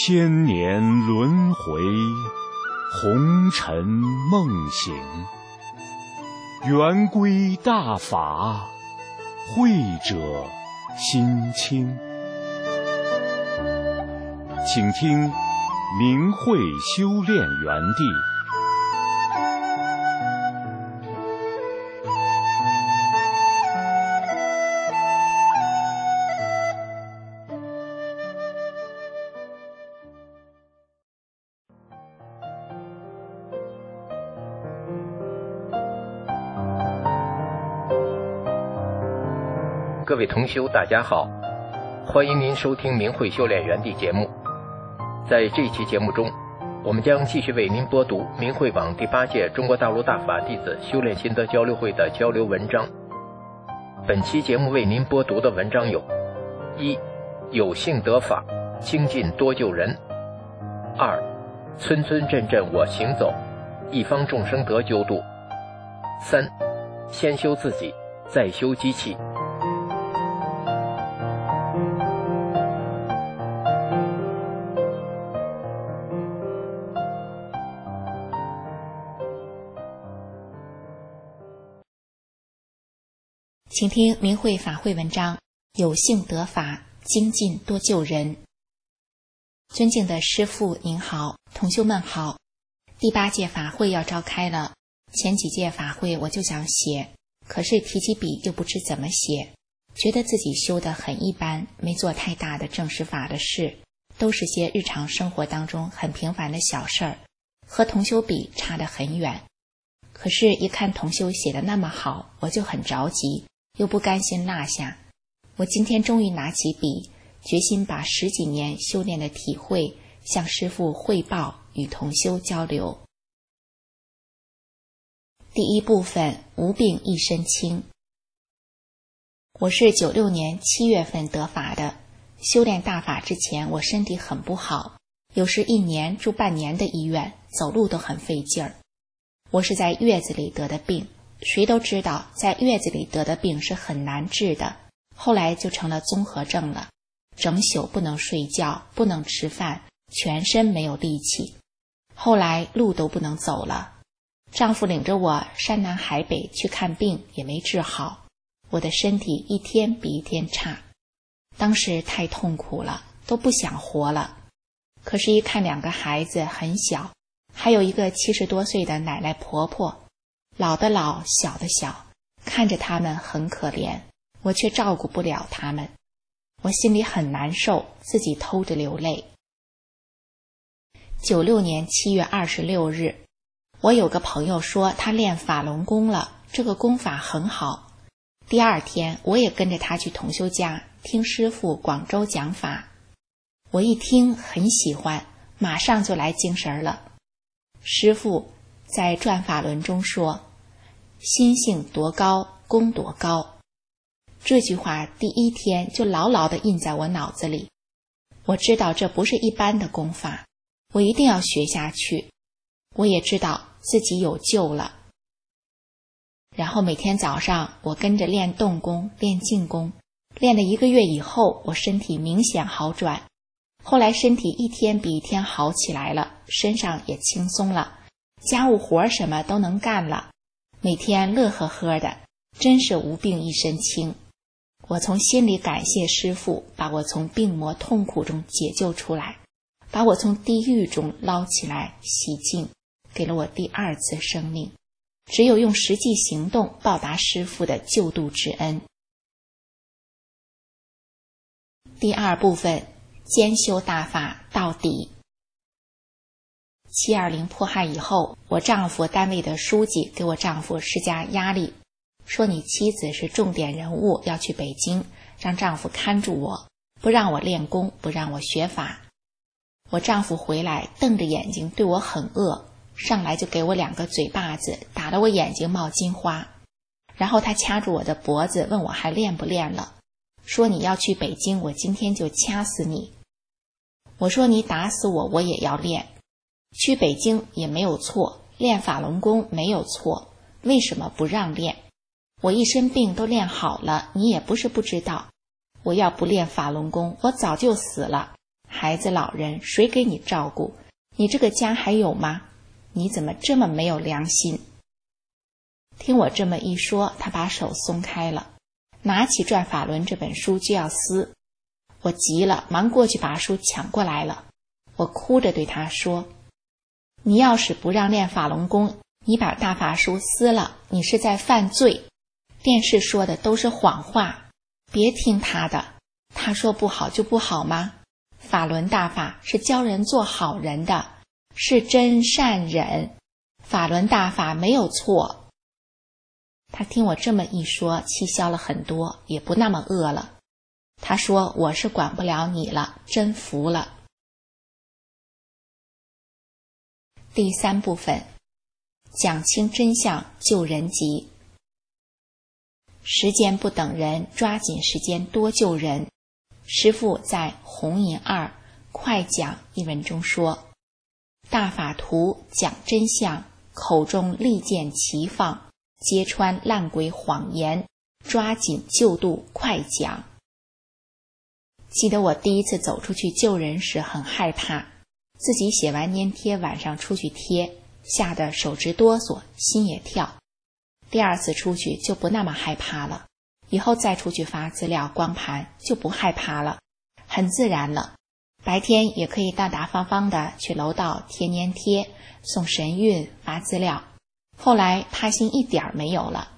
千年轮回，红尘梦醒。圆规大法，慧者心清。请听明慧修炼园地。 各位同修大家好，欢迎您收听明慧修炼园地节目。在这期节目中，我们将继续为您播读明慧网第8届中国大陆大法弟子修炼心得交流会的交流文章。本期节目为您播读的文章有：一、有幸得法，精进多救人；二、村村镇镇我行走，一方众生得救度；三、先修自己，再修机器。 请听明慧法会文章，有幸得法，精进多救人。尊敬的师父您好，同修们好。第8届法会要召开了，前几届法会我就想写，可是提起笔又不知怎么写，觉得自己修得很一般，没做太大的正实法的事，都是些日常生活当中很平凡的小事儿，和同修比差得很远。可是一看同修写得那么好，我就很着急，又不甘心落下。我今天终于拿起笔，决心把10几年修炼的体会向师父汇报，与同修交流。第一部分，无病一身轻。我是96年7月份得法的，修炼大法之前我身体很不好，有时1年住半年的医院，走路都很费劲儿。我是在月子里得的病，谁都知道在月子里得的病是很难治的，后来就成了综合症了，整宿不能睡觉，不能吃饭，全身没有力气，后来路都不能走了。丈夫领着我山南海北去看病，也没治好，我的身体一天比一天差，当时太痛苦了，都不想活了。可是一看2个孩子很小，还有一个70多岁的奶奶婆婆，老的老，小的小，看着他们很可怜，我却照顾不了他们，我心里很难受，自己偷着流泪。96年7月26日，我有个朋友说他练法轮功了，这个功法很好。第2天我也跟着他去同修家听师父广州讲法，我一听很喜欢，马上就来精神了。师父在转法轮中说，心性多高，功多高。这句话第1天就牢牢地印在我脑子里，我知道这不是一般的功法，我一定要学下去。我也知道自己有救了。然后每天早上我跟着练动功，练静功，练了1个月以后，我身体明显好转。后来身体一天比一天好起来了，身上也轻松了，家务活什么都能干了，每天乐呵呵的，真是无病一身轻。我从心里感谢师父，把我从病魔痛苦中解救出来，把我从地狱中捞起来洗净，给了我第2次生命。只有用实际行动报答师父的救度之恩。第2部分，兼修大法到底。720迫害以后，我丈夫单位的书记给我丈夫施加压力，说你妻子是重点人物，要去北京，让丈夫看住我，不让我练功，不让我学法。我丈夫回来瞪着眼睛对我很恶，上来就给我2个嘴巴子，打得我眼睛冒金花。然后他掐住我的脖子，问我还练不练了，说你要去北京，我今天就掐死你。我说你打死我，我也要练。去北京也没有错，练法轮功没有错，为什么不让练？我一身病都练好了，你也不是不知道。我要不练法轮功，我早就死了， 孩子老人谁给你照顾？你这个家还有吗？你怎么这么没有良心？听我这么一说，他把手松开了，拿起《转法轮》这本书就要撕。我急了，忙过去把书抢过来了。我哭着对他说，你要是不让练法轮功，你把大法书撕了，你是在犯罪。电视说的都是谎话，别听他的。他说不好就不好吗？法轮大法是教人做好人的，是真善忍，法轮大法没有错。他听我这么一说，气消了很多，也不那么饿了。他说，我是管不了你了，真服了。第3部分，讲清真相，救人急。时间不等人，抓紧时间多救人。师父在《红银2快讲》一文中说，大法图讲真相，口中利剑齐放，揭穿烂鬼谎言，抓紧救度快讲。记得我第一次走出去救人时很害怕，自己写完粘贴晚上出去贴，吓得手直哆嗦，心也跳。第2次出去就不那么害怕了，以后再出去发资料光盘就不害怕了，很自然了。白天也可以大大方方的去楼道贴粘贴，送神韵发资料，后来怕心一点没有了。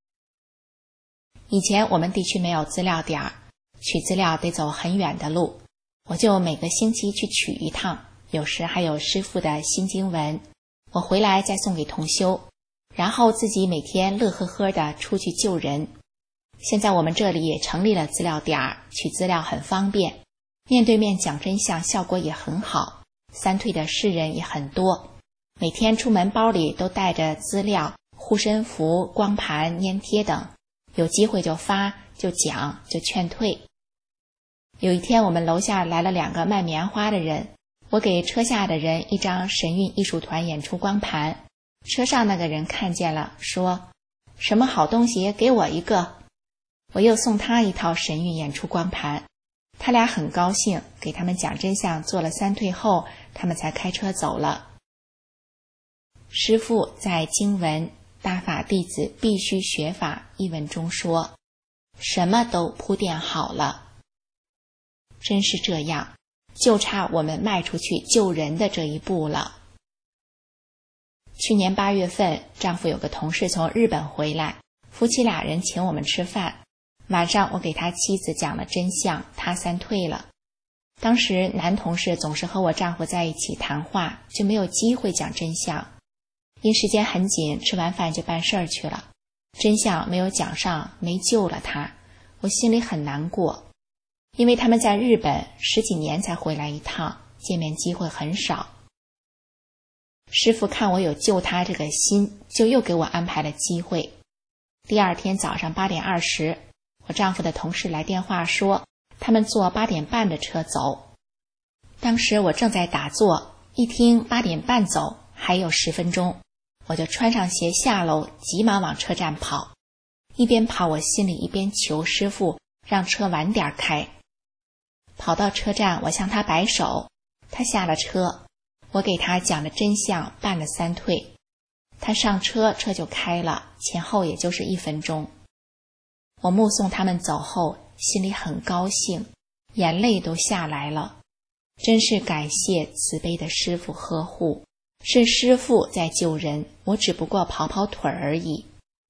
以前我们地区没有资料点，取资料得走很远的路，我就每个星期去取一趟，有时还有师父的新经文，我回来再送给同修，然后自己每天乐呵呵的出去救人。现在我们这里也成立了资料点，取资料很方便，面对面讲真相效果也很好，三退的世人也很多，每天出门包里都带着资料、护身符、光盘、粘贴等，有机会就发，就讲，就劝退。有一天我们楼下来了2个卖棉花的人，我给车下的人一张神韵艺术团演出光盘，车上那个人看见了，说什么好东西给我一个，我又送他一套神韵演出光盘，他俩很高兴，给他们讲真相做了3退后，他们才开车走了。师父在经文大法弟子必须学法一文中说，什么都铺垫好了。真是这样，就差我们迈出去救人的这一步了。去年8月份，丈夫有个同事从日本回来，夫妻2人请我们吃饭，晚上我给他妻子讲了真相，他3退了。当时男同事总是和我丈夫在一起谈话，就没有机会讲真相，因时间很紧，吃完饭就办事儿去了，真相没有讲上，没救了他，我心里很难过。因为他们在日本10几年才回来一趟，见面机会很少。师父看我有救他这个心，就又给我安排了机会。第2天早上8点20，我丈夫的同事来电话说，他们坐8点半的车走。当时我正在打坐，一听8点半走，还有10分钟，我就穿上鞋下楼，急忙往车站跑。一边跑，我心里一边求师父让车晚点开。跑到车站，我向他摆手，他下了车，我给他讲了真相，办了3退。他上车，车就开了，前后也就是1分钟。我目送他们走后，心里很高兴，眼泪都下来了。真是感谢慈悲的师父呵护，是师父在救人，我只不过跑跑腿而已。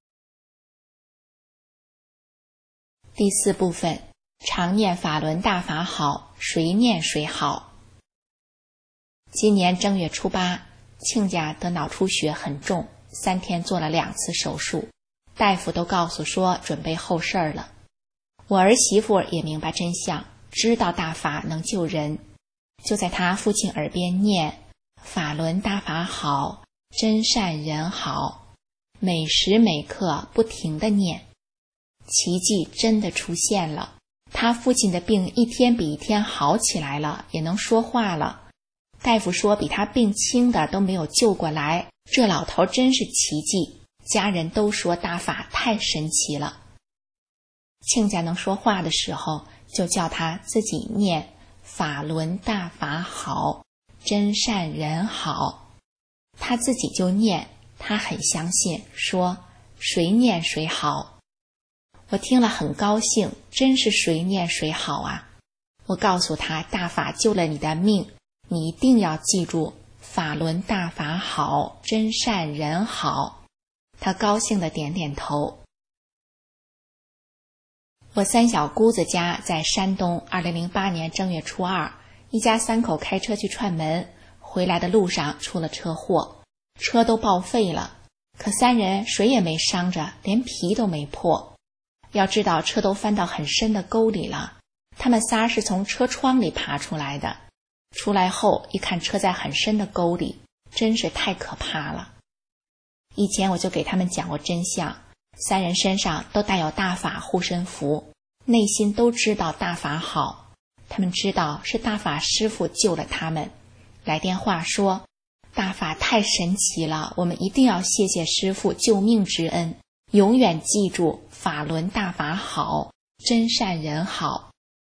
第4部分，常念法轮大法好，谁念谁好。今年正月初8，亲家得脑出血很重，3天做了2次手术，大夫都告诉说准备后事儿了。我儿媳妇也明白真相，知道大法能救人，就在他父亲耳边念法轮大法好，真善人好，每时每刻不停地念。奇迹真的出现了，他父亲的病一天比一天好起来了，也能说话了。大夫说比他病轻的都没有救过来，这老头真是奇迹，家人都说大法太神奇了。亲家能说话的时候，就叫他自己念法轮大法好，真善人好。他自己就念，他很相信，说谁念谁好。我听了很高兴，真是谁念谁好啊。我告诉他，大法救了你的命，你一定要记住，法轮大法好，真善人好。他高兴地点点头。我三小姑子家在山东，2008年正月初2，一家3口开车去串门，回来的路上出了车祸，车都报废了，可3人谁也没伤着，连皮都没破。要知道车都翻到很深的沟里了，他们仨是从车窗里爬出来的。出来后一看车在很深的沟里，真是太可怕了。以前我就给他们讲过真相，3人身上都带有大法护身符，内心都知道大法好，他们知道是大法师父救了他们，来电话说大法太神奇了，我们一定要谢谢师父救命之恩，永远记住法轮大法好，真善人好。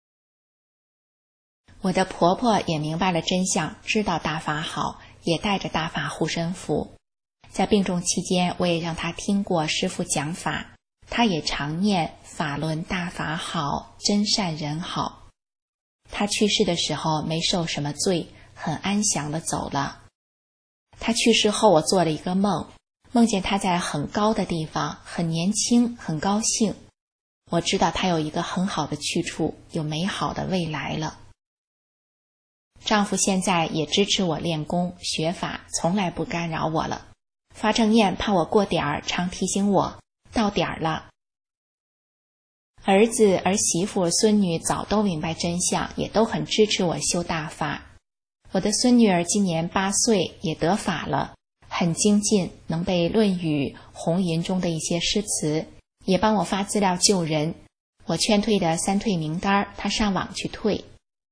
我的婆婆也明白了真相，知道大法好，也带着大法护身符。在病重期间，我也让她听过师父讲法，她也常念法轮大法好，真善人好。她去世的时候没受什么罪，很安详地走了。她去世后，我做了一个梦，梦见她在很高的地方，很年轻，很高兴。我知道她有一个很好的去处，有美好的未来了。丈夫现在也支持我练功学法，从来不干扰我了。发正念怕我过点儿，常提醒我到点儿了。儿子儿媳妇孙女早都明白真相，也都很支持我修大法。我的孙女儿今年8岁，也得法了，很精进，能背《论语》红吟中的一些诗词，也帮我发资料救人。我劝退的3退名单，她上网去退。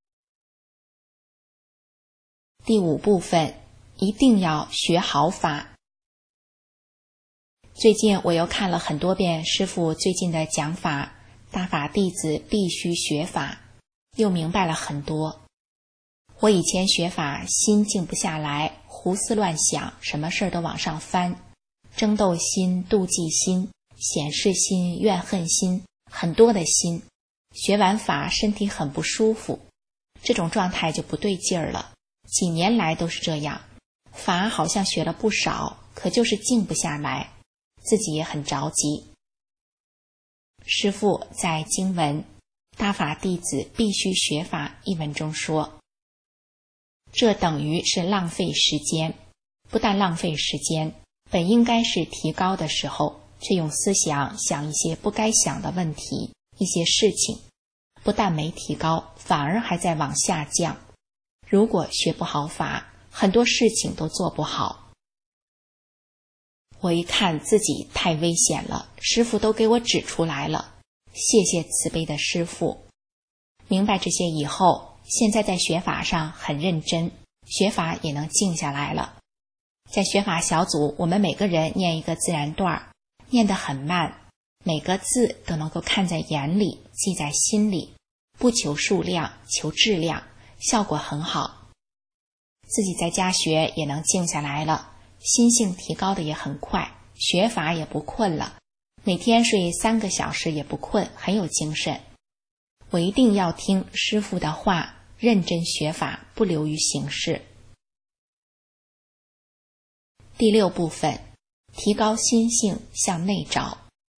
第5部分，一定要学好法。最近我又看了很多遍师父最近的讲法，大法弟子必须学法，又明白了很多。我以前学法心静不下来，胡思乱想，什么事都往上翻，争斗心、妒忌心、显示心、怨恨心，很多的心。学完法身体很不舒服，这种状态就不对劲儿了。几年来都是这样，法好像学了不少，可就是静不下来，自己也很着急。师父在经文《大法弟子必须学法》一文中说，这等于是浪费时间，不但浪费时间，本应该是提高的时候，却用思想想一些不该想的问题，一些事情，不但没提高，反而还在往下降。如果学不好法，很多事情都做不好。我一看自己太危险了，师父都给我指出来了，谢谢慈悲的师父。明白这些以后，现在在学法上很认真，学法也能静下来了。在学法小组，我们每个人念一个自然段，念得很慢，每个字都能够看在眼里，记在心里，不求数量，求质量，效果很好。自己在家学也能静下来了，心性提高的也很快，学法也不困了，每天睡3个小时也不困，很有精神。我一定要听师父的话，认真学法，不流于形式。第6部分，提高心性，向内找。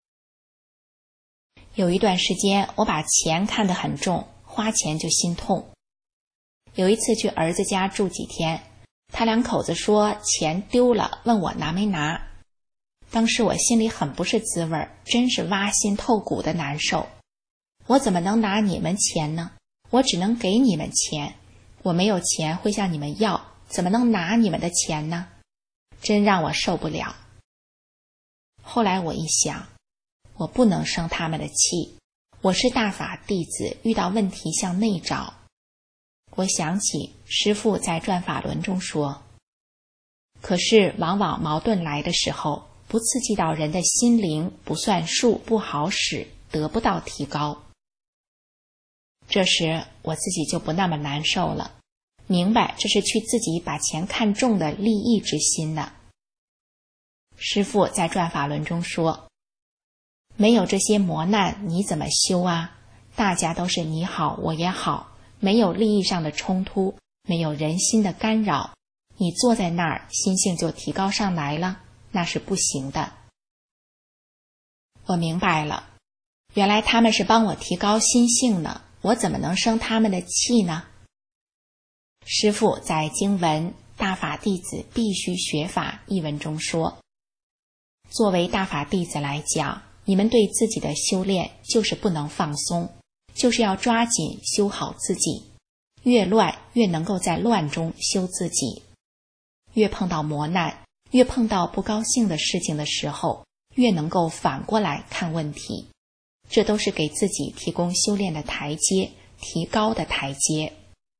有一段时间，我把钱看得很重，花钱就心痛。有一次去儿子家住几天，他2口子说钱丢了，问我拿没拿。当时我心里很不是滋味，真是挖心透骨的难受。我怎么能拿你们钱呢？我只能给你们钱，我没有钱会向你们要，怎么能拿你们的钱呢？真让我受不了。后来我一想，我不能生他们的气，我是大法弟子，遇到问题向内找。我想起师父在转法轮中说，可是往往矛盾来的时候，不刺激到人的心灵，不算数，不好使，得不到提高。 这时我自己就不那么难受了，明白这是去自己把钱看重的利益之心呢。师父在转法轮中说，没有这些磨难你怎么修啊？大家都是你好我也好，没有利益上的冲突，没有人心的干扰，你坐在那儿心性就提高上来了，那是不行的。我明白了，原来他们是帮我提高心性呢，我怎么能生他们的气呢？师父在经文大法弟子必须学法一文中说，作为大法弟子来讲，你们对自己的修炼就是不能放松，就是要抓紧修好自己，越乱越能够在乱中修自己，越碰到磨难，越碰到不高兴的事情的时候，越能够反过来看问题，这都是给自己提供修炼的台阶，提高的台阶。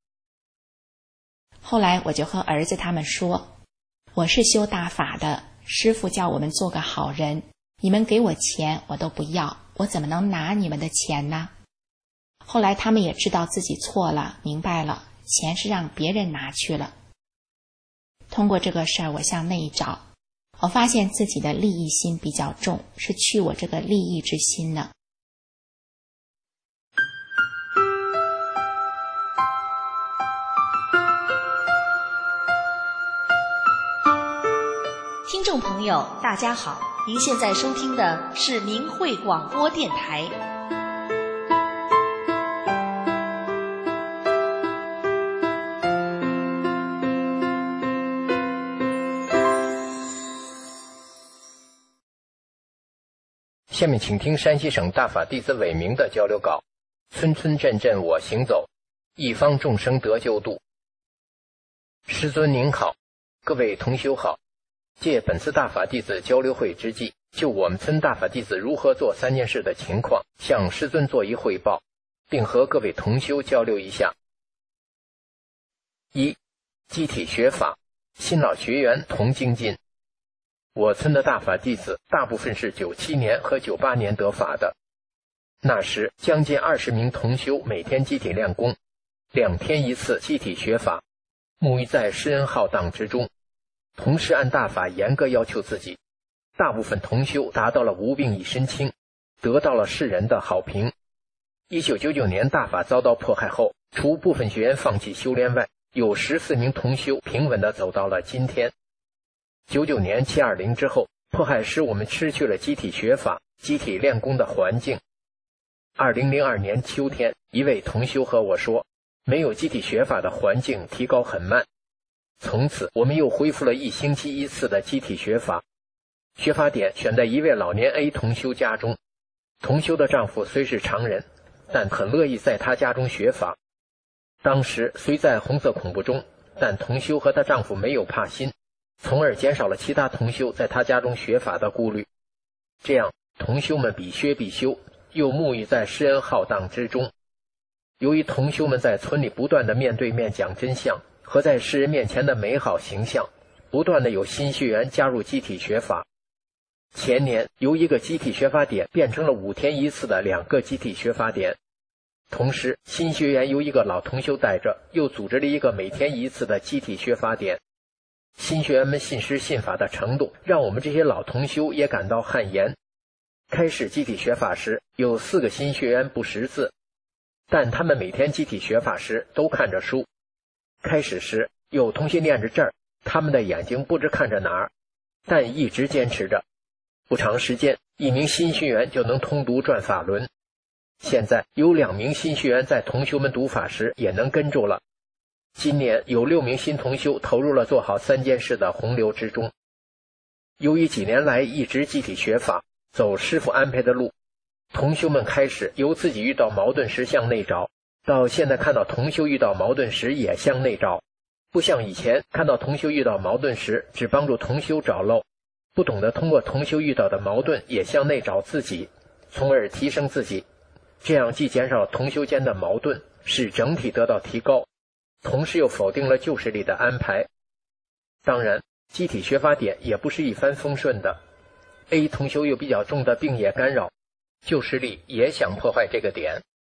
后来我就和儿子他们说，我是修大法的，师父叫我们做个好人，你们给我钱我都不要，我怎么能拿你们的钱呢？后来他们也知道自己错了，明白了，钱是让别人拿去了。通过这个事儿，我向内找，我发现自己的利益心比较重，是去我这个利益之心呢。 听众朋友大家好，您现在收听的是明慧广播电台。 下面请听山西省大法弟子韦明的交流稿，村村镇镇我行走，一方众生得救度。师尊您好，各位同修好，借本次大法弟子交流会之际，就我们村大法弟子如何做3件事的情况，向师尊做一汇报，并和各位同修交流一下。1. 集体学法，新老学员同精进。我村的大法弟子大部分是97年和98年得法的，那时将近20名同修每天集体练功，2天一次集体学法，沐浴在施恩浩荡之中，同时按大法严格要求自己，大部分同修达到了无病一身轻，得到了世人的好评。1999年大法遭到迫害后，除部分学员放弃修炼外，有14名同修平稳地走到了今天。99年720之后，迫害使我们失去了集体学法、集体练功的环境。2002年秋天，一位同修和我说，没有集体学法的环境提高很慢。从此我们又恢复了1星期1次的集体学法，学法点选在一位老年 A 同修家中，同修的丈夫虽是常人，但很乐意在他家中学法。当时虽在红色恐怖中，但同修和她丈夫没有怕心，从而减少了其他同修在他家中学法的顾虑。这样同修们比学必修，又沐浴在施恩浩荡之中。由于同修们在村里不断的面对面讲真相和在世人面前的美好形象，不断的有新学员加入集体学法。前年由一个集体学法点变成了5天一次的2个集体学法点，同时新学员由一个老同修带着，又组织了一个每天一次的集体学法点。新学员们信师信法的程度，让我们这些老同修也感到汗颜。开始集体学法时，有4个新学员不识字，但他们每天集体学法时都看着书。开始时有同学念着这儿，他们的眼睛不知看着哪儿，但一直坚持着。不长时间，1名新学员就能通读转法轮。现在有2名新学员在同修们读法时也能跟住了。今年有6名新同修投入了做好3件事的洪流之中。由于几年来一直集体学法，走师父安排的路，同修们开始由自己遇到矛盾时向内找，到现在看到同修遇到矛盾时也向内找，不像以前看到同修遇到矛盾时只帮助同修找漏，不懂得通过同修遇到的矛盾也向内找自己，从而提升自己。这样既减少了同修间的矛盾，使整体得到提高，同时又否定了旧势力的安排。当然，集体学法点也不是一帆风顺的。A 同修有比较重的病业干扰，旧势力也想破坏这个点。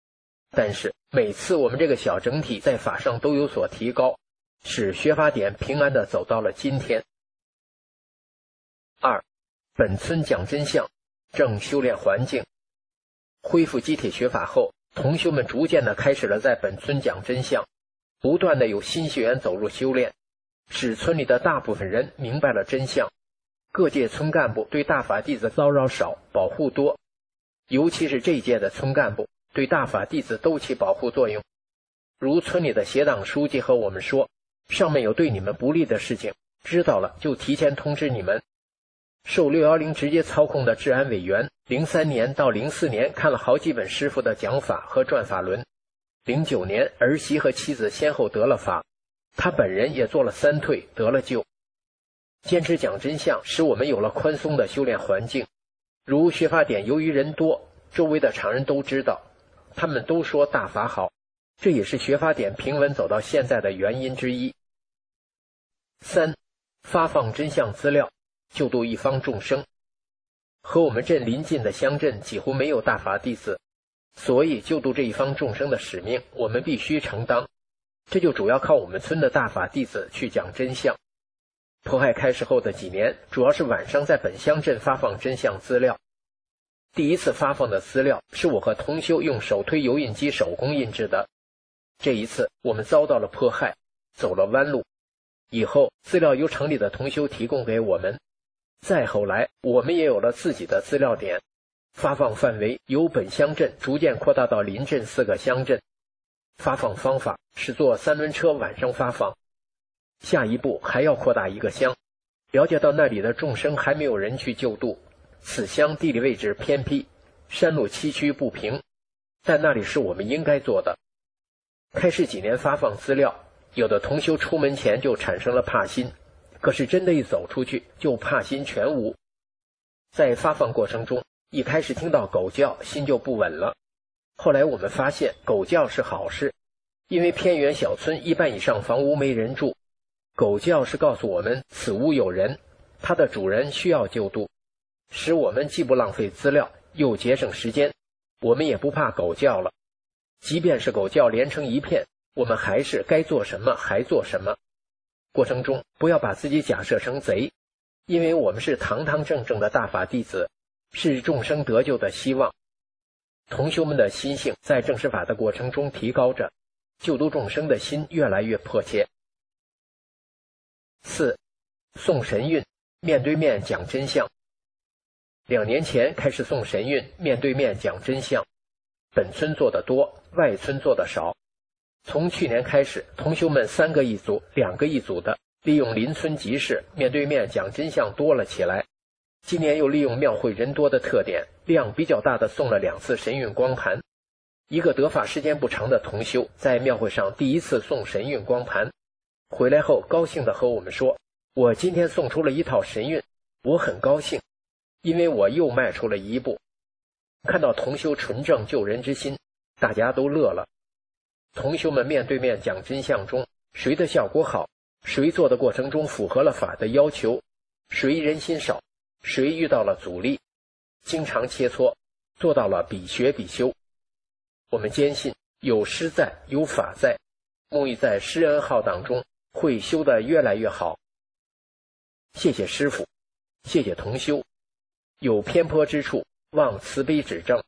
但是每次我们这个小整体在法上都有所提高，使学法典平安地走到了今天。2. 本村讲真相，正修炼环境。恢复集体学法后，同修们逐渐地开始了在本村讲真相，不断地有新学员走入修炼，使村里的大部分人明白了真相。各界村干部对大法弟子骚扰少，保护多，尤其是这一届的村干部对大法弟子都起保护作用。如村里的协党书记和我们说，上面有对你们不利的事情，知道了就提前通知你们。受610直接操控的治安委员03年到04年看了好几本师傅的讲法和转法轮，09年儿媳和妻子先后得了法，他本人也做了3退得了救。坚持讲真相使我们有了宽松的修炼环境，如学法典由于人多，周围的常人都知道，他们都说大法好，这也是学法典平稳走到现在的原因之一。3. 发放真相资料，救度一方众生。和我们镇邻近的乡镇几乎没有大法弟子，所以救度这一方众生的使命我们必须承担，这就主要靠我们村的大法弟子去讲真相。迫害开始后的几年，主要是晚上在本乡镇发放真相资料。第一次发放的资料是我和同修用手推油印机手工印制的，这一次我们遭到了迫害，走了弯路，以后资料由城里的同修提供给我们，再后来我们也有了自己的资料点，发放范围由本乡镇逐渐扩大到邻镇4个乡镇。发放方法是坐3轮车晚上发放，下一步还要扩大1个乡，了解到那里的众生还没有人去救度，此乡地理位置偏僻，山路崎岖不平，但那里是我们应该做的。开始几年发放资料，有的同修出门前就产生了怕心，可是真的一走出去就怕心全无。在发放过程中，一开始听到狗叫心就不稳了，后来我们发现狗叫是好事，因为偏远小村1半以上房屋没人住，狗叫是告诉我们此屋有人，它的主人需要救度，使我们既不浪费资料又节省时间，我们也不怕狗叫了。即便是狗叫连成一片，我们还是该做什么还做什么。过程中不要把自己假设成贼，因为我们是堂堂正正的大法弟子，是众生得救的希望。同修们的心性在证实法的过程中提高着，救度众生的心越来越迫切。4. 诵神韵，面对面讲真相。2年前开始诵神韵，面对面讲真相，本村做得多，外村做得少。从去年开始，同修们3个一组2个一组的利用邻村集市面对面讲真相多了起来。今年又利用庙会人多的特点，量比较大的送了2次神韵光盘。一个得法时间不长的同修在庙会上第1次送神韵光盘，回来后高兴地和我们说，我今天送出了1套神韵，我很高兴，因为我又迈出了1步。看到同修纯正救人之心，大家都乐了。同修们面对面讲真相中，谁的效果好，谁做的过程中符合了法的要求，谁人心少，谁遇到了阻力，经常切磋，做到了比学比修。我们坚信有师在，有法在，沐浴在施恩浩荡中，会修得越来越好。谢谢师父，谢谢同修，有偏颇之处，望慈悲指正。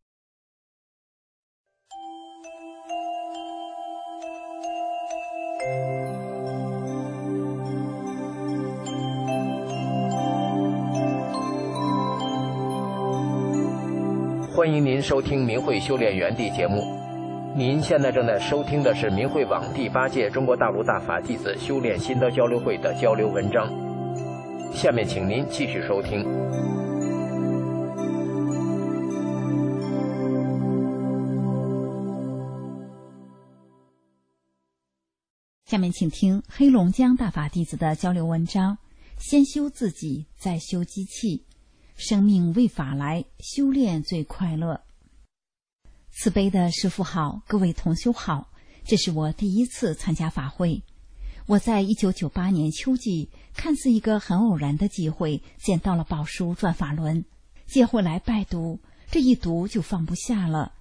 欢迎您收听明慧修炼园地节目。您现在正在收听的是明慧网第8届中国大陆大法弟子修炼心得交流会的交流文章。下面请您继续收听。 下面请听黑龙江大法弟子的交流文章：先修自己，再修机器。生命为法来，修炼最快乐。慈悲的师父好，各位同修好，这是我第1次参加法会。我在1998年秋季，看似一个很偶然的机会，捡到了宝书转法轮，接回来拜读，这一读就放不下了。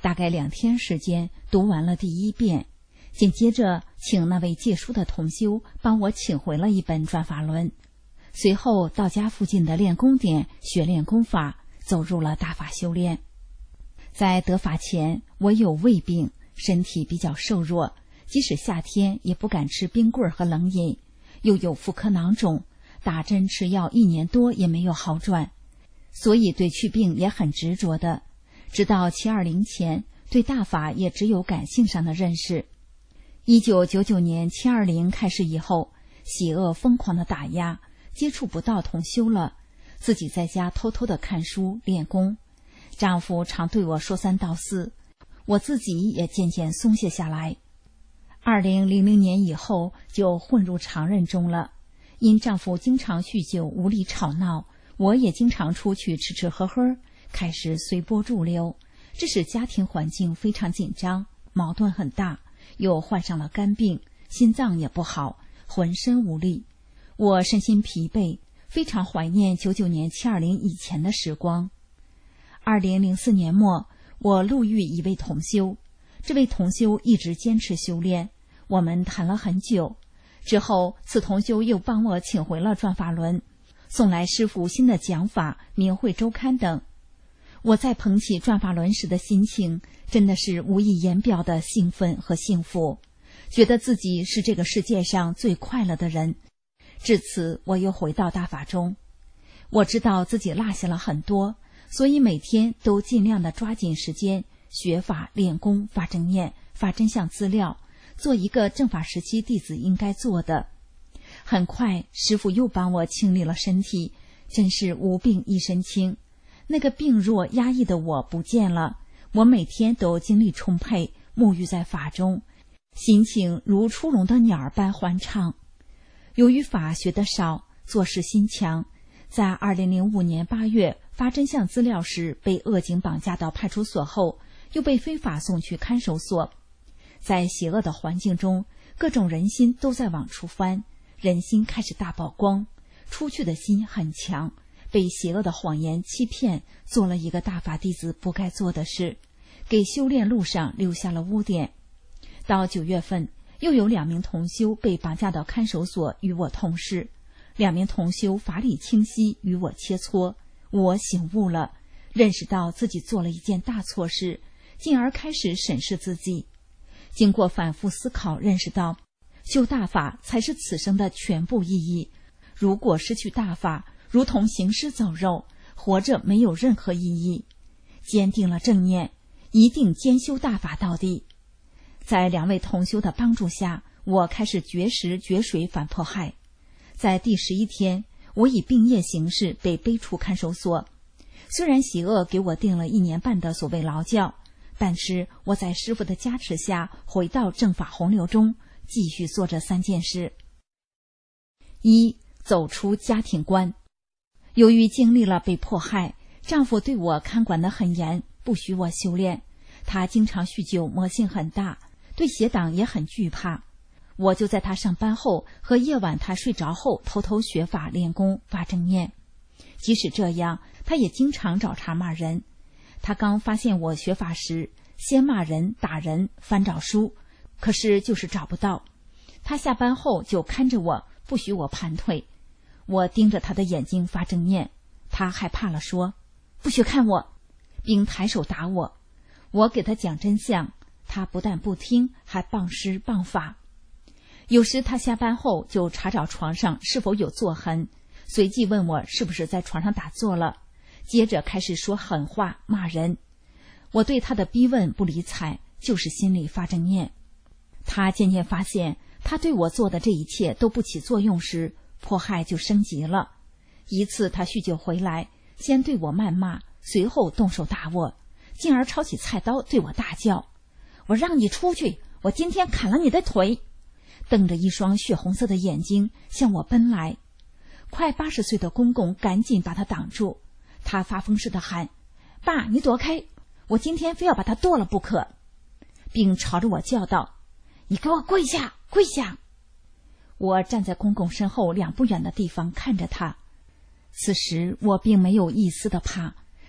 大概2天时间读完了第1遍，紧接着请那位借书的同修帮我请回了一本转法轮，随后到家附近的练功点学练功法，走入了大法修炼。在得法前，我有胃病，身体比较瘦弱，即使夏天也不敢吃冰棍和冷饮，又有妇科囊肿，打针吃药1年多也没有好转，所以对祛病也很执着的。直到720前，对大法也只有感性上的认识。1999年720开始以后，喜恶疯狂的打压，接触不到同修了，自己在家偷偷的看书练功。丈夫常对我说3道4，我自己也渐渐松懈下来。2000年以后就混入常人中了，因丈夫经常酗酒无理吵闹，我也经常出去吃吃喝喝，开始随波逐流，这使家庭环境非常紧张，矛盾很大，又患上了肝病，心脏也不好，浑身无力。我身心疲惫，非常怀念99年720以前的时光。2004年末，我路遇一位同修，这位同修一直坚持修炼，我们谈了很久。之后，此同修又帮我请回了转法轮，送来师父新的讲法、明慧周刊等。我在捧起转法轮时的心情，真的是无以言表的兴奋和幸福，觉得自己是这个世界上最快乐的人。至此，我又回到大法中。我知道自己落下了很多，所以每天都尽量的抓紧时间学法练功，发正念，发真相资料，做一个正法时期弟子应该做的。很快师父又帮我清理了身体，真是无病一身轻。那个病弱压抑的我不见了，我每天都精力充沛，沐浴在法中，心情如出笼的鸟儿般欢畅。由于法学得少，做事心强，在2005年8月发真相资料时被恶警绑架到派出所后，又被非法送去看守所。在邪恶的环境中，各种人心都在往出翻，人心开始大曝光，出去的心很强，被邪恶的谎言欺骗，做了一个大法弟子不该做的事，给修炼路上留下了污点。到9月份，又有2名同修被绑架到看守所与我同事，2名同修法理清晰与我切磋，我醒悟了，认识到自己做了一件大错事，进而开始审视自己。经过反复思考，认识到修大法才是此生的全部意义，如果失去大法，如同行尸走肉，活着没有任何意义。坚定了正念，一定兼修大法到底。在2位同修的帮助下，我开始绝食绝水反迫害。在第11天，我以病业形式被背出看守所。虽然邪恶给我定了1年半的所谓劳教，但是我在师父的加持下回到正法洪流中，继续做这3件事。1. 走出家庭关。由于经历了被迫害，丈夫对我看管得很严，不许我修炼。他经常酗酒，魔性很大，对邪党也很惧怕。我就在他上班后和夜晚他睡着后偷偷学法练功发正念。即使这样，他也经常找茬骂人。他刚发现我学法时，先骂人打人翻找书，可是就是找不到。他下班后就看着我，不许我盘腿。我盯着他的眼睛发正念，他害怕了，说不许看我，并抬手打我。我给他讲真相，他不但不听，还谤师谤法。有时他下班后就查找床上是否有坐痕，随即问我是不是在床上打坐了，接着开始说狠话骂人。我对他的逼问不理睬，就是心里发正念。他渐渐发现他对我做的这一切都不起作用时，迫害就升级了。一次他酗酒回来，先对我谩骂，随后动手打我，进而抄起菜刀对我大叫，我让你出去，我今天砍了你的腿，瞪着一双血红色的眼睛向我奔来。快80岁的公公赶紧把他挡住，他发疯似的喊，爸你躲开，我今天非要把他剁了不可，并朝着我叫道，你给我跪下跪下。我站在公公身后2步远的地方看着他，此时我并没有一丝的怕，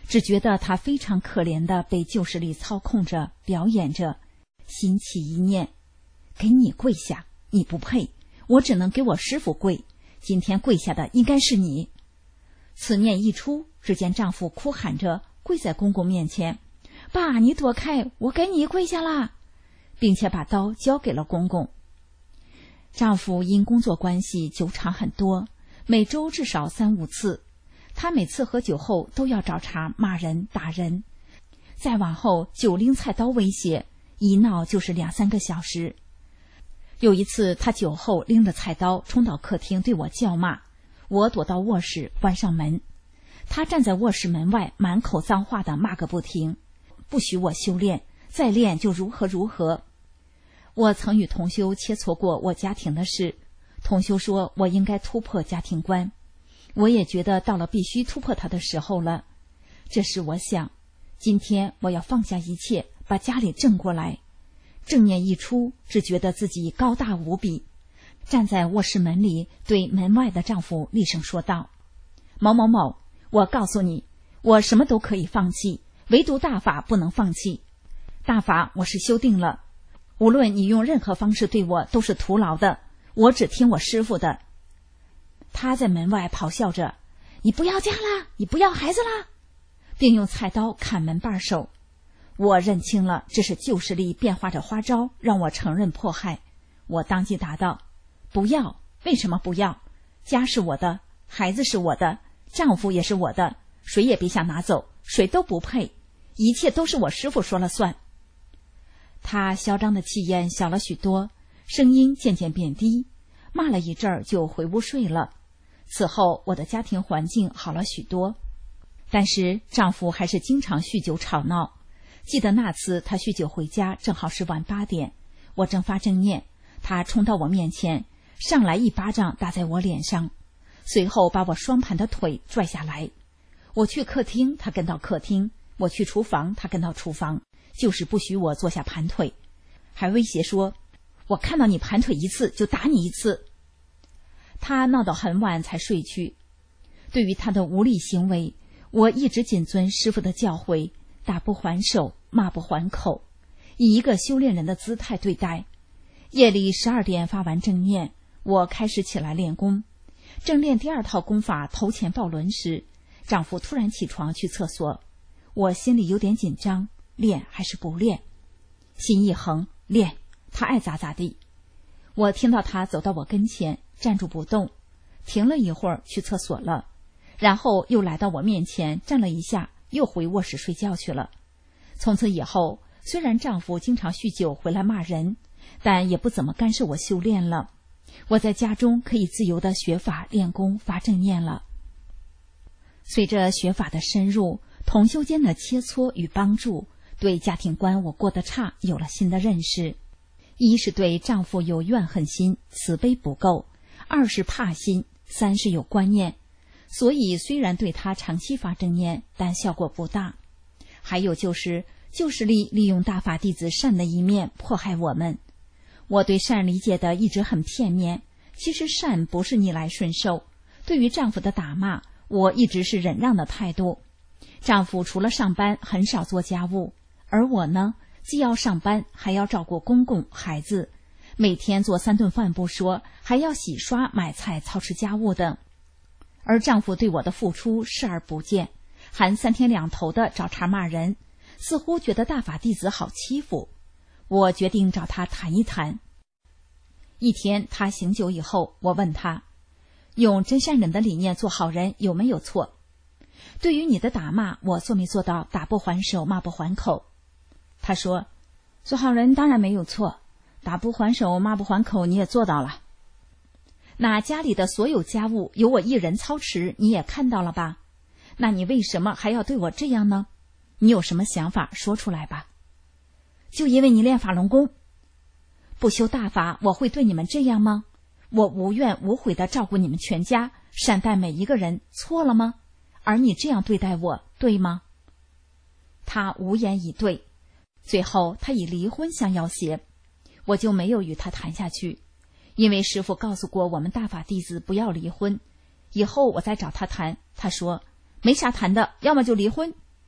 只觉得他非常可怜地被旧势力操控着，表演着。心起一念，给你跪下，你不配，我只能给我师父跪，今天跪下的应该是你。此念一出，只见丈夫哭喊着跪在公公面前，爸，你躲开，我给你跪下啦，并且把刀交给了公公。丈夫因工作关系酒场很多，每周至少3、5次，他每次喝酒后都要找茬骂人打人，再往后就拎菜刀威胁，一闹就是2、3个小时。有一次他酒后拎着菜刀冲到客厅对我叫骂，我躲到卧室关上门，他站在卧室门外满口脏话的骂个不停，不许我修炼，再练就如何如何。我曾与同修切磋过我家庭的事，同修说我应该突破家庭观，我也觉得到了必须突破它的时候了。这时我想，今天我要放下一切，把家里正过来。正念一出，只觉得自己高大无比，站在卧室门里，对门外的丈夫厉声说道：某某某，我告诉你，我什么都可以放弃，唯独大法不能放弃。大法我是修定了，无论你用任何方式对我都是徒劳的，我只听我师父的。他在门外咆哮着：你不要家啦，你不要孩子啦，并用菜刀砍门把手。我认清了，这是旧势力变化着花招，让我承认迫害。我当即答道：不要，为什么不要？家是我的，孩子是我的，丈夫也是我的，谁也别想拿走，谁都不配，一切都是我师父说了算。他嚣张的气焰小了许多，声音渐渐变低，骂了一阵儿就回屋睡了。此后我的家庭环境好了许多，但是丈夫还是经常酗酒吵闹。记得那次他酗酒回家，正好是晚8点，我正发正念，他冲到我面前，上来一巴掌打在我脸上，随后把我双盘的腿拽下来。我去客厅，他跟到客厅；我去厨房，他跟到厨房，就是不许我坐下盘腿，还威胁说：我看到你盘腿一次就打你一次。他闹到很晚才睡去。对于他的无理行为，我一直谨遵师父的教诲，打不还手，骂不还口，以一个修炼人的姿态对待。夜里12点发完正念，我开始起来练功。正练第2套功法头前抱轮时，丈夫突然起床去厕所，我心里有点紧张，练还是不练？心一横，练，他爱咋咋地。我听到他走到我跟前，站住不动，停了一会儿去厕所了，然后又来到我面前站了一下，又回卧室睡觉去了。从此以后，虽然丈夫经常酗酒回来骂人，但也不怎么干涉我修炼了。我在家中可以自由地学法练功发正念了。随着学法的深入，同修间的切磋与帮助，对家庭观我过得差有了新的认识。一是对丈夫有怨恨心，慈悲不够；二是怕心；三是有观念。所以虽然对他长期发正念，但效果不大。还有就是旧势力利用大法弟子善的一面迫害我们。我对善理解的一直很片面，其实善不是逆来顺受。对于丈夫的打骂，我一直是忍让的态度。丈夫除了上班很少做家务，而我呢，既要上班还要照顾公公孩子，每天做3顿饭不说，还要洗刷买菜操持家务等。而丈夫对我的付出视而不见，还3天2头的找茬骂人，似乎觉得大法弟子好欺负。我决定找他谈一谈。一天他醒酒以后，我问他，用真善忍的理念做好人有没有错？对于你的打骂，我做没做到打不还手骂不还口？他说，做好人当然没有错，打不还手骂不还口你也做到了。那家里的所有家务由我一人操持，你也看到了吧？那你为什么还要对我这样呢？你有什么想法说出来吧。就因为你练法轮功，不修大法，我会对你们这样吗？我无怨无悔地照顾你们全家，善待每一个人，错了吗？而你这样对待我，对吗？他无言以对。最后他以离婚相要挟，我就没有与他谈下去，因为师父告诉过我们大法弟子不要离婚。以后我再找他谈，他说没啥谈的，要么就离婚，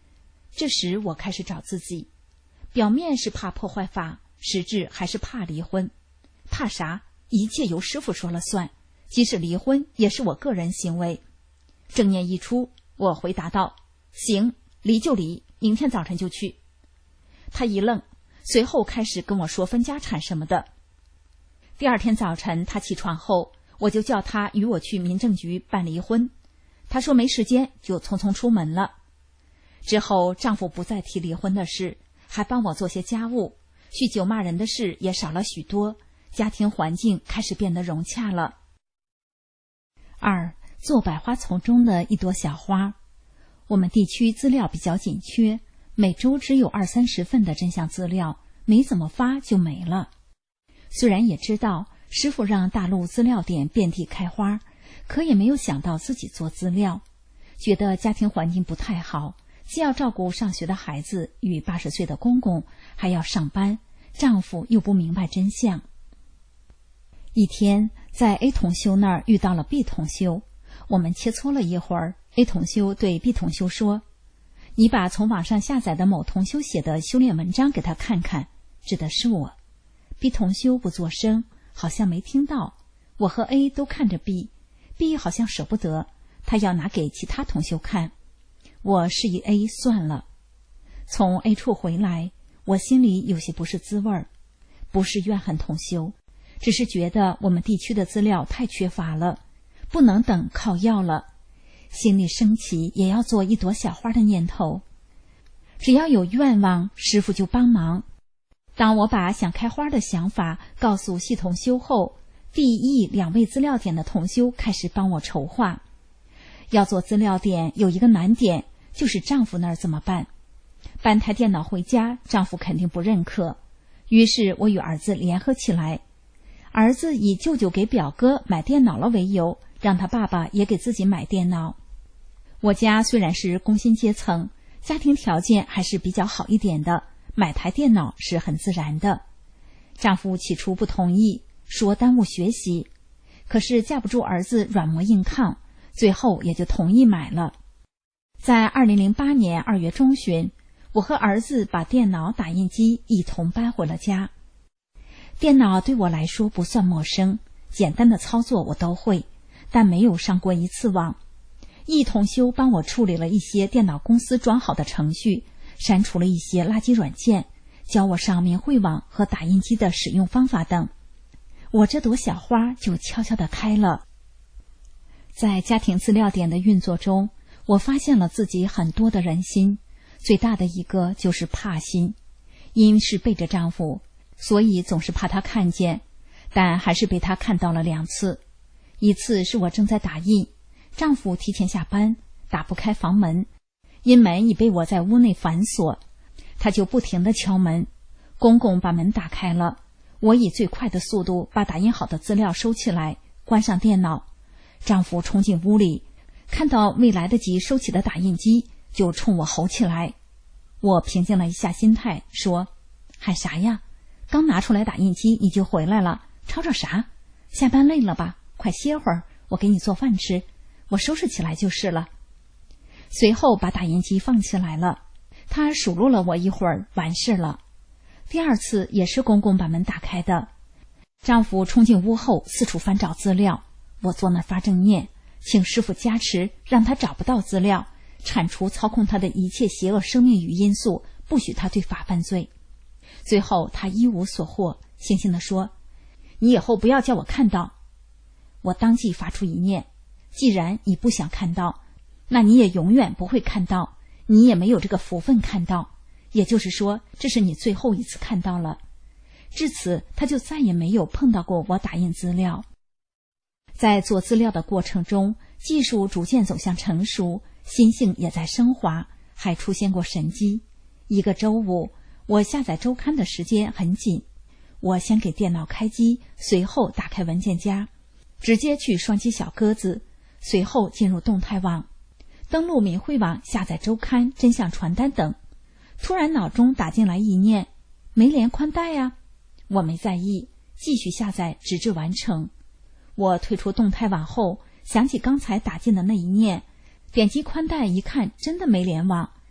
这时我开始找自己，表面是怕破坏法，实质还是怕离婚。怕啥？一切由师父说了算，即使离婚也是我个人行为。正念一出，我回答道：行，离就离，明天早晨就去。他一愣，随后开始跟我说分家产什么的。第二天早晨他起床后，我就叫他与我去民政局办离婚。他说没时间，就匆匆出门了。之后丈夫不再提离婚的事，还帮我做些家务，酗酒骂人的事也少了许多，家庭环境开始变得融洽了。二，做百花丛中的一朵小花。我们地区资料比较紧缺，每周只有20-30份的真相资料，没怎么发就没了。虽然也知道师父让大陆资料点遍地开花，可也没有想到自己做资料，觉得家庭环境不太好，既要照顾上学的孩子与80岁的公公，还要上班，丈夫又不明白真相。一天在 A 同修那儿遇到了 B 同修，我们切磋了一会儿， A 同修对 B 同修说：你把从网上下载的某同修写的修炼文章给他看看，指的是我。 B 同修不作声，好像没听到。我和 A 都看着 B 好像舍不得，他要拿给其他同修看。我示意 A 算了。从 A 处回来，我心里有些不是滋味儿，不是怨恨同修，只是觉得我们地区的资料太缺乏了，不能等靠要了。心里升起也要做一朵小花的念头，只要有愿望，师父就帮忙。当我把想开花的想法告诉系同修后，D、E 2位资料点的同修开始帮我筹划。要做资料点有一个难点，就是丈夫那儿怎么办？搬台电脑回家，丈夫肯定不认可。于是我与儿子联合起来，儿子以舅舅给表哥买电脑了为由，让他爸爸也给自己买电脑。我家虽然是工薪阶层，家庭条件还是比较好一点的，买台电脑是很自然的。丈夫起初不同意，说耽误学习，可是架不住儿子软磨硬抗，最后也就同意买了。在2008年2月中旬，我和儿子把电脑、打印机一同搬回了家。电脑对我来说不算陌生，简单的操作我都会，但没有上过一次网。一同修帮我处理了一些电脑公司装好的程序，删除了一些垃圾软件，教我上明慧网和打印机的使用方法等。我这朵小花就悄悄地开了。在家庭资料点的运作中，我发现了自己很多的人心，最大的一个就是怕心。因是背着丈夫，所以总是怕他看见，但还是被他看到了2次。一次是我正在打印，丈夫提前下班，打不开房门，因门已被我在屋内反锁，他就不停地敲门。公公把门打开了，我以最快的速度把打印好的资料收起来，关上电脑。丈夫冲进屋里，看到未来得及收起的打印机，就冲我吼起来。我平静了一下心态，说：喊啥呀？刚拿出来打印机你就回来了，吵吵啥？下班累了吧？快歇会儿，我给你做饭吃，我收拾起来就是了。随后把打印机放起来了，他数落了我一会儿，完事了。第2次也是公公把门打开的，丈夫冲进屋后四处翻找资料，我坐那发正念，请师父加持，让他找不到资料，铲除操控他的一切邪恶生命与因素，不许他对法犯罪。最后他一无所获，悻悻地说：你以后不要叫我看到。我当即发出一念：既然你不想看到，那你也永远不会看到，你也没有这个福分看到，也就是说，这是你最后一次看到了。至此他就再也没有碰到过我打印资料。在做资料的过程中，技术逐渐走向成熟，心性也在升华，还出现过神迹。一个周五，我下载周刊的时间很紧，我先给电脑开机，随后打开文件夹，直接去双击小鸽子，随后进入动态网，登录明慧网下载周刊、真相传单等。突然脑中打进来一念：没连宽带呀！我没在意，继续下载直至完成。我退出动态网后，想起刚才打进的那一念，点击宽带一看，真的没联网。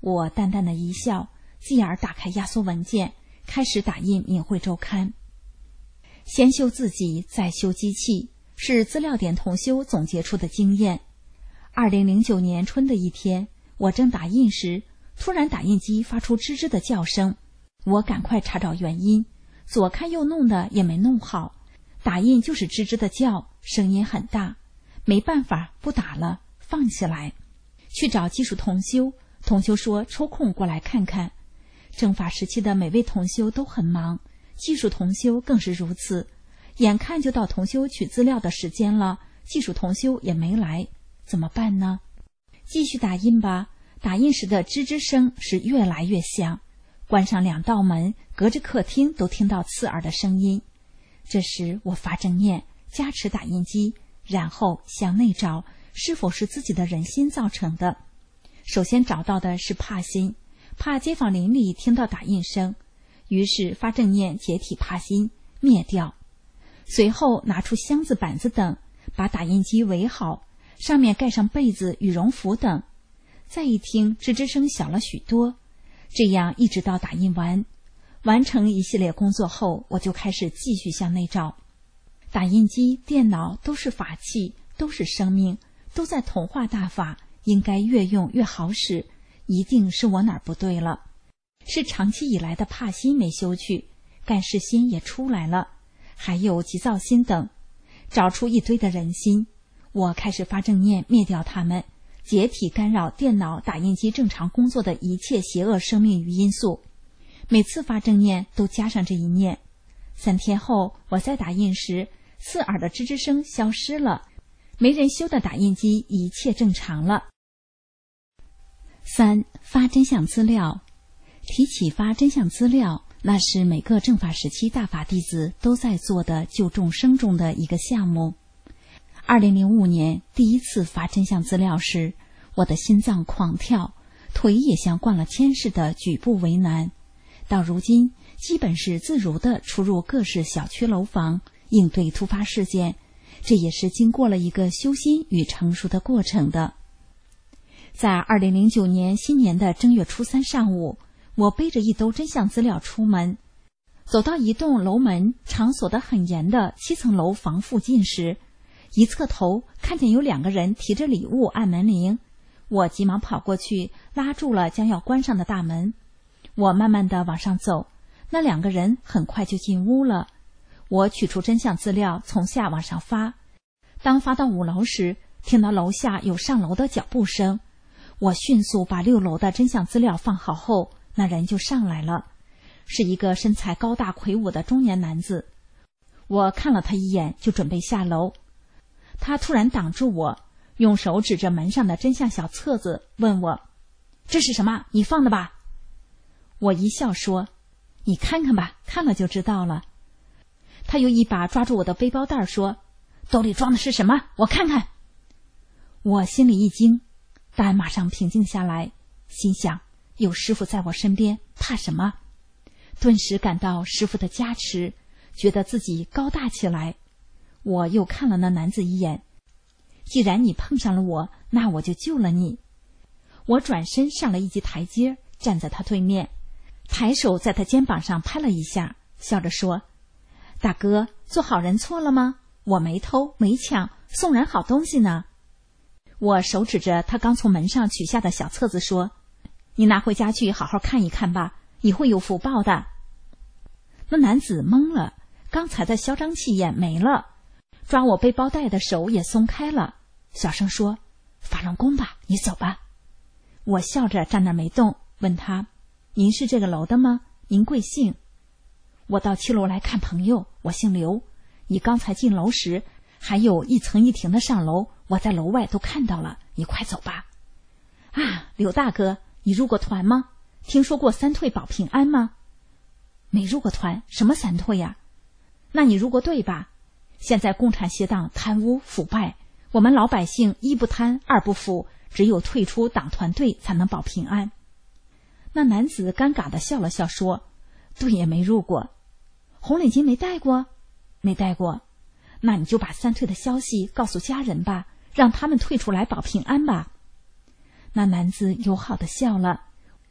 我淡淡的一笑，继而打开压缩文件，开始打印《明慧周刊》。先修自己，再修机器，是资料点同修总结出的经验。2009年春的一天，我正打印时，突然打印机发出吱吱的叫声，我赶快查找原因，左看右弄的也没弄好，打印就是吱吱的叫，声音很大，没办法，不打了，放起来。去找技术同修，同修说抽空过来看看。正法时期的每位同修都很忙，技术同修更是如此，眼看就到同修取资料的时间了，技术同修也没来，怎么办呢？继续打印吧，打印时的吱吱声是越来越响，关上2道门，隔着客厅都听到刺耳的声音。这时我发正念，加持打印机，然后向内找是否是自己的人心造成的。首先找到的是怕心，怕街坊邻里听到打印声，于是发正念解体怕心，灭掉。随后拿出箱子板子等，把打印机围好，上面盖上被子、羽绒服等。再一听，吱吱声小了许多。这样一直到打印完。完成一系列工作后，我就开始继续向内找。打印机、电脑都是法器，都是生命，都在同化大法，应该越用越好使，一定是我哪儿不对了。是长期以来的怕心没修去，干事心也出来了，还有急躁心等，找出一堆的人心。我开始发正念灭掉它们，解体干扰电脑、打印机正常工作的一切邪恶生命与因素。每次发正念都加上这一念。3天后，我在打印时，刺耳的吱吱声消失了，没人修的打印机一切正常了。3. 发真相资料。提起发真相资料，那是每个正法时期大法弟子都在做的救众生中的一个项目。2005年第一次发真相资料时，我的心脏狂跳，腿也像灌了铅似的举步为难。到如今，基本是自如地出入各式小区楼房，应对突发事件，这也是经过了一个修心与成熟的过程的。在2009年新年的正月初3上午，我背着一兜真相资料出门，走到一栋楼门常锁得很严的7层楼房附近时，一侧头看见有2个人提着礼物按门铃，我急忙跑过去拉住了将要关上的大门。我慢慢地往上走，那2个人很快就进屋了。我取出真相资料从下往上发，当发到5楼时，听到楼下有上楼的脚步声。我迅速把6楼的真相资料放好后，那人就上来了，是一个身材高大魁梧的中年男子。我看了他一眼就准备下楼，他突然挡住我，用手指着门上的真相小册子问我：“这是什么？你放的吧？”我一笑说：“你看看吧，看了就知道了。”他又一把抓住我的背包带说：“兜里装的是什么？我看看。”我心里一惊，但马上平静下来，心想有师父在我身边，怕什么？顿时感到师父的加持，觉得自己高大起来。我又看了那男子一眼，既然你碰上了我，那我就救了你。我转身上了一级台阶，站在他对面，抬手在他肩膀上拍了一下，笑着说：“大哥，做好人错了吗？我没偷没抢，送人好东西呢。”我手指着他刚从门上取下的小册子说：“你拿回家去好好看一看吧，你会有福报的。”那男子懵了，刚才的嚣张气焰没了，抓我背包带的手也松开了，小声说：“法轮功吧，你走吧。”我笑着站那没动，问他：“您是这个楼的吗？您贵姓？”“我到7楼来看朋友，我姓刘。你刚才进楼时还有一层一停的上楼，我在楼外都看到了，你快走吧。”“啊，刘大哥，你入过团吗？听说过3退保平安吗？”“没入过团，什么3退呀？”“那你入过队吧？现在共产邪党贪污腐败，我们老百姓1不贪2不腐，只有退出党团队才能保平安。”那男子尴尬地笑了笑说：“队也没入过。”“红领巾没带过？”“没带过。”“那你就把3退的消息告诉家人吧，让他们退出来保平安吧。”那男子友好地笑了，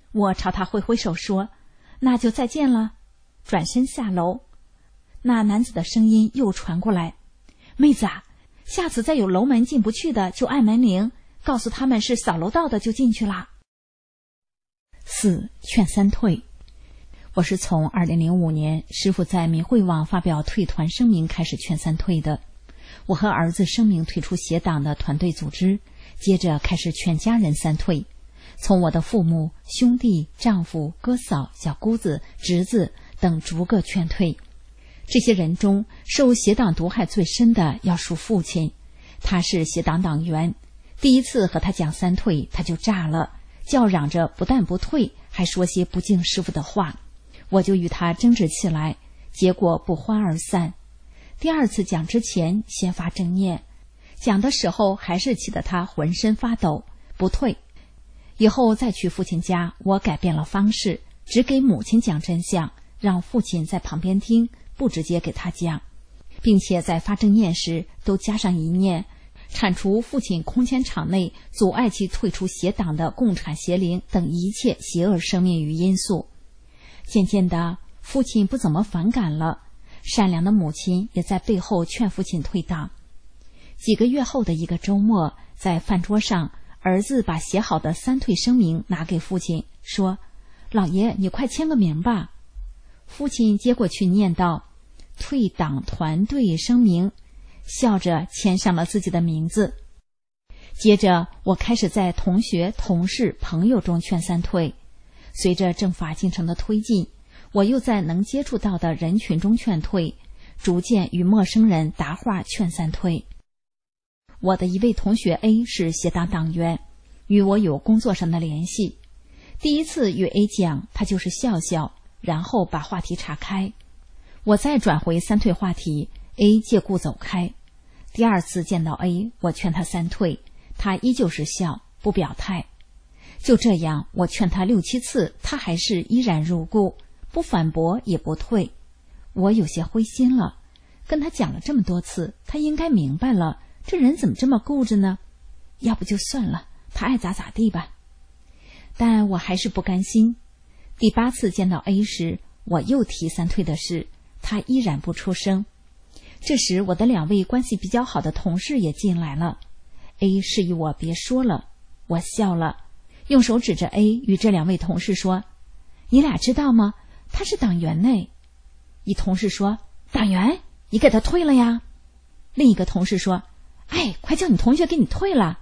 我朝他挥挥手说：“那就再见了。”转身下楼，那男子的声音又传过来：“妹子啊，下次再有楼门进不去的就按门铃，告诉他们是扫楼道的就进去啦。”4. 劝三退。我是从2005年师父在明慧网发表退团声明开始劝三退的。我和儿子声明退出邪党的团队组织，接着开始劝家人三退，从我的父母、兄弟、丈夫、哥嫂、小姑子、侄子等逐个劝退。这些人中受邪党毒害最深的要数父亲，他是邪党党员。第一次和他讲三退，他就炸了，叫嚷着不但不退，还说些不敬师父的话。我就与他争执起来，结果不欢而散。第二次讲之前先发正念，讲的时候还是气得他浑身发抖，不退。以后再去父亲家，我改变了方式，只给母亲讲真相，让父亲在旁边听，不直接给他讲，并且在发正念时都加上一念，铲除父亲空间场内阻碍其退出邪党的共产邪灵等一切邪恶生命与因素。渐渐的，父亲不怎么反感了，善良的母亲也在背后劝父亲退党。几个月后的一个周末，在饭桌上，儿子把写好的三退声明拿给父亲，说：“老爷，你快签个名吧。”父亲接过去念道：“退党团队声明”，笑着签上了自己的名字。接着我开始在同学、同事、朋友中劝三退。随着正法进程的推进，我又在能接触到的人群中劝退，逐渐与陌生人答话劝三退。我的一位同学 A 是邪党党员，与我有工作上的联系。第一次与 A 讲，他就是笑笑，然后把话题岔开。我再转回三退话题， A 借故走开。第二次见到 A， 我劝他三退，他依旧是笑，不表态。就这样，我劝他6、7次，他还是依然如故，不反驳也不退。我有些灰心了，跟他讲了这么多次，他应该明白了，这人怎么这么固执呢？要不就算了，他爱咋咋地吧。但我还是不甘心。第8次见到 A 时，我又提三退的事，他依然不出声。这时我的2位关系比较好的同事也进来了。 A 示意我别说了，我笑了，用手指着 A 与这2位同事说：“你俩知道吗？他是党员呢。”一同事说：“党员？你给他退了呀？”另一个同事说：“哎，快叫你同学给你退了。”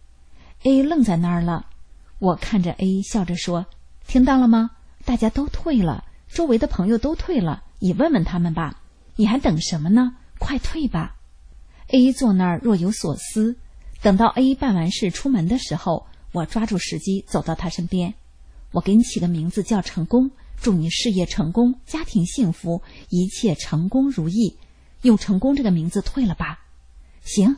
A 愣在那儿了。我看着 A 笑着说：“听到了吗？大家都退了，周围的朋友都退了，你问问他们吧，你还等什么呢？快退吧。” A 坐那儿若有所思。等到 A 办完事出门的时候，我抓住时机走到他身边。我给你起个名字叫成功，祝你事业成功，家庭幸福，一切成功如意，用成功这个名字退了吧。行，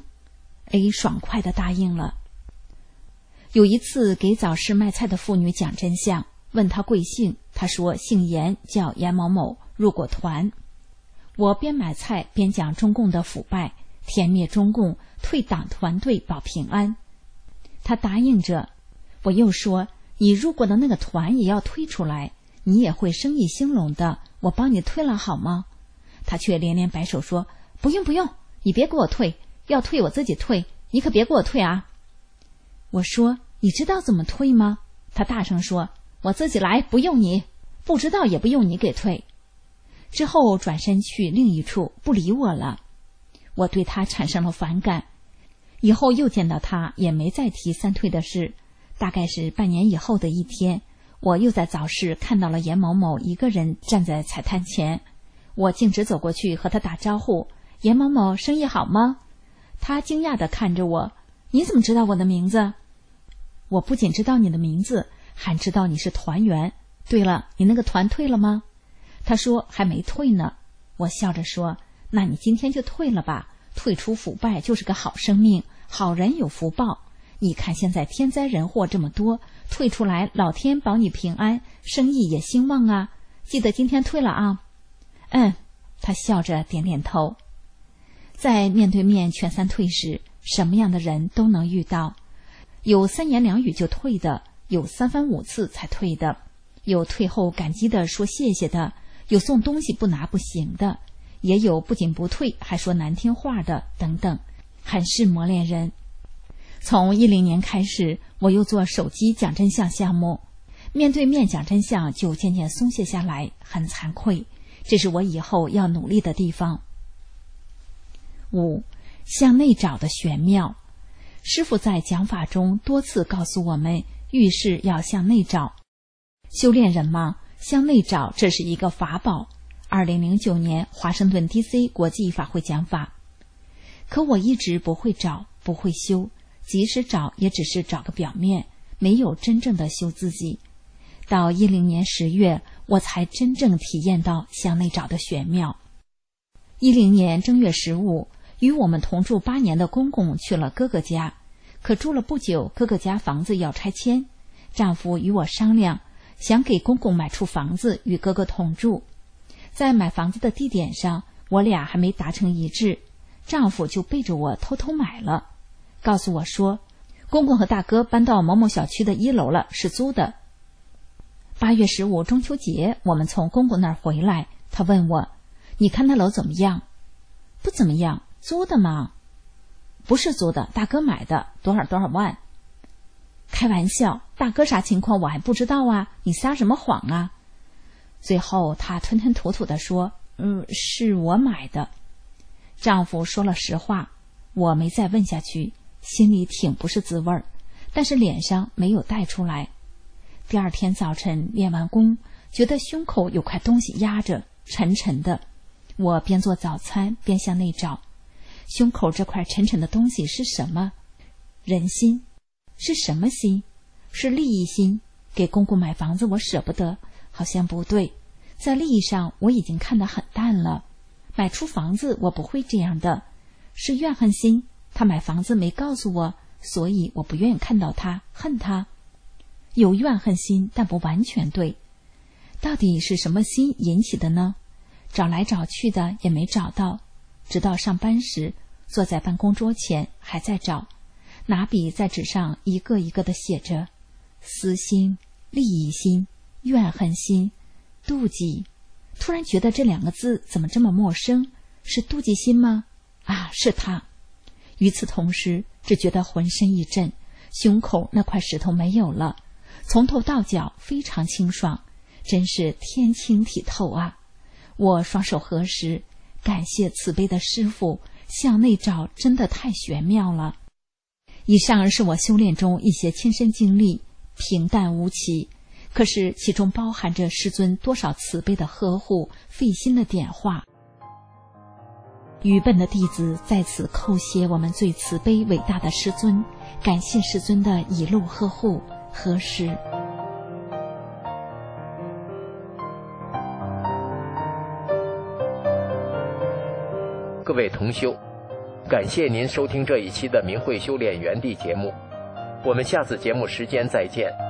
A 爽快地答应了。有一次给早市卖菜的妇女讲真相，问她贵姓，她说姓严，叫严某某，入过团。我边买菜边讲中共的腐败，天灭中共，退党团队保平安。他答应着。我又说，你入过的那个团也要退出来，你也会生意兴隆的，我帮你退了好吗？他却连连摆手说，不用不用，你别给我退，要退我自己退，你可别给我退啊。我说，你知道怎么退吗？他大声说，我自己来，不用你，不知道也不用你给退。之后转身去另一处，不理我了。我对他产生了反感，以后又见到他也没再提三退的事。大概是半年以后的一天，我又在早市看到了严某某一个人站在菜摊前，我径直走过去和他打招呼，严某某生意好吗？他惊讶地看着我，你怎么知道我的名字？我不仅知道你的名字，还知道你是团员。对了，你那个团退了吗？他说还没退呢。我笑着说，那你今天就退了吧，退出腐败就是个好生命，好人有福报。你看现在天灾人祸这么多，退出来老天保你平安，生意也兴旺啊，记得今天退了啊。他笑着点点头。在面对面劝三退时，什么样的人都能遇到，有3言2语就退的，有3番5次才退的。 有退后感激的说谢谢的，有送东西不拿不行的，也有不仅不退还说难听话的等等，很是磨练人。从10年开始，我又做手机讲真相项目，面对面讲真相就渐渐松懈下来，很惭愧，这是我以后要努力的地方。5. 向内找的玄妙。师父在讲法中多次告诉我们，遇事要向内找。修炼人嘛，向内找这是一个法宝。2009年华盛顿 DC 国际法会讲法。可我一直不会找，不会修，即使找也只是找个表面，没有真正的修自己。到10年10月，我才真正体验到向内找的玄妙。10年正月15，与我们同住8年的公公去了哥哥家，可住了不久，哥哥家房子要拆迁，丈夫与我商量，想给公公买处房子与哥哥同住。在买房子的地点上，我俩还没达成一致，丈夫就背着我偷偷买了，告诉我说，公公和大哥搬到某某小区的1楼了，是租的。8月15中秋节，我们从公公那儿回来，他问我，你看那楼怎么样？不怎么样，租的吗？不是租的，大哥买的，多少万。开玩笑，大哥啥情况我还不知道啊，你撒什么谎啊？最后他吞吞吐吐地说，是我买的。丈夫说了实话，我没再问下去，心里挺不是滋味儿，但是脸上没有带出来。第二天早晨练完功，觉得胸口有块东西压着，沉沉的。我边做早餐边向内找，胸口这块沉沉的东西是什么？人心。是什么心？是利益心。给公公买房子我舍不得，好像不对，在利益上我已经看得很淡了。买出房子我不会这样的。是怨恨心，他买房子没告诉我，所以我不愿意看到他，恨他。有怨恨心，但不完全对。到底是什么心引起的呢？找来找去的也没找到，直到上班时坐在办公桌前还在找，拿笔在纸上一个一个地写着，私心、利益心、怨恨心、妒忌。突然觉得这2个字怎么这么陌生？是妒忌心吗？啊，是他。与此同时，只觉得浑身一震，胸口那块石头没有了，从头到脚非常清爽，真是天清体透啊！我双手合十，感谢慈悲的师父，向内找真的太玄妙了。以上是我修炼中一些亲身经历，平淡无奇，可是其中包含着师尊多少慈悲的呵护，费心的点化。愚笨的弟子在此叩谢我们最慈悲伟大的师尊，感谢师尊的一路呵护和施。 各位同修，感谢您收听这一期的明慧修炼园地节目，我们下次节目时间再见。